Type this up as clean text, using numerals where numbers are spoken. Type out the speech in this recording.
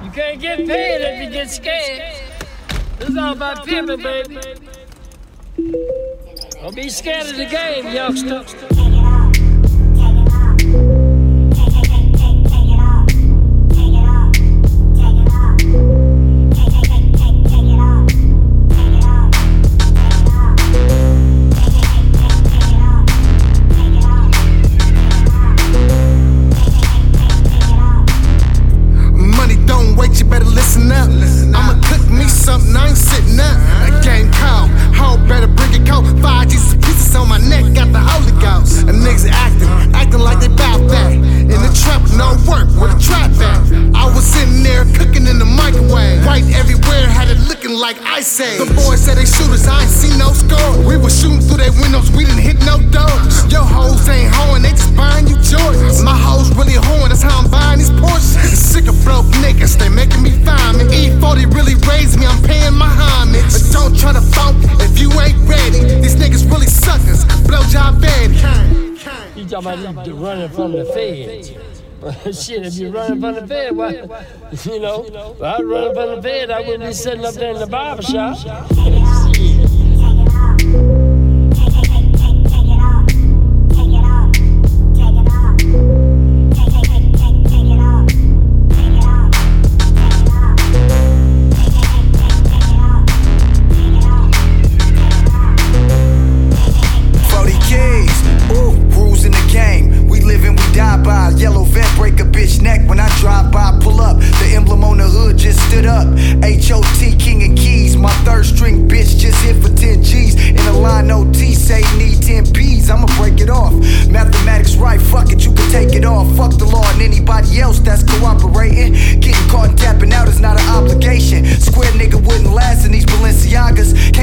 You can't get paid if you get scared. This is all about pimping, baby. Don't be scared of the game, youngster. You better listen up. I'ma cook me something, I ain't sitting up. A game call, hoe better bring it cold. 5 Jesus pieces on my neck, got the Holy Ghost. And niggas acting like they bout that. In the trap, no work, where the trap at? I was sitting there cooking in the microwave. White everywhere, had it looking like Ice Age. The boys said they shooters, I ain't seen no score. We was shooting through their windows, we didn't hit no doors. Your hoes ain't hoeing, they just buying you Jordans. My hoes really hoeing, that's how I'm buying these Porsches. Sick of broke niggas, they making me find me. E40 really raised me, I'm paying my homage. But don't try to funk if you ain't ready. These niggas really suckers, blowjob baby. You talking about you running from the feds. Shit, if you're running from the fed, why, you know, if I was running from the fed, I wouldn't be sitting up there in the barbershop. Yellow vent break a bitch neck when I drive by, pull up. The emblem on the hood just stood up. H.O.T. King and Keys. My third string bitch just hit for 10 G's. In a line OT say need 10 P's. I'ma break it off. Mathematics right, fuck it, you can take it off. Fuck the law and anybody else that's cooperating. Getting caught and tapping out is not an obligation. Square nigga wouldn't last in these Balenciagas.